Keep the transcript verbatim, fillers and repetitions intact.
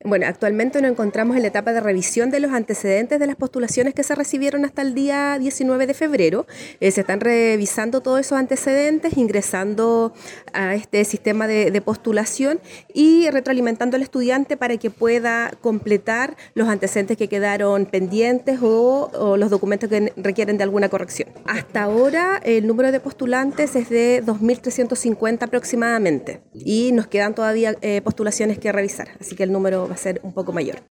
Bueno, actualmente nos encontramos en la etapa de revisión de los antecedentes de las postulaciones que se recibieron hasta el día diecinueve de febrero. Eh, se están revisando todos esos antecedentes, ingresando a este sistema de, de postulación y retroalimentando al estudiante para que pueda completar los antecedentes que quedaron pendientes o, o los documentos que requieren de alguna corrección. Hasta ahora el número de postulantes es de dos mil trescientos cincuenta aproximadamente y nos quedan todavía eh, postulaciones que revisar, así que el número va a ser un poco mayor.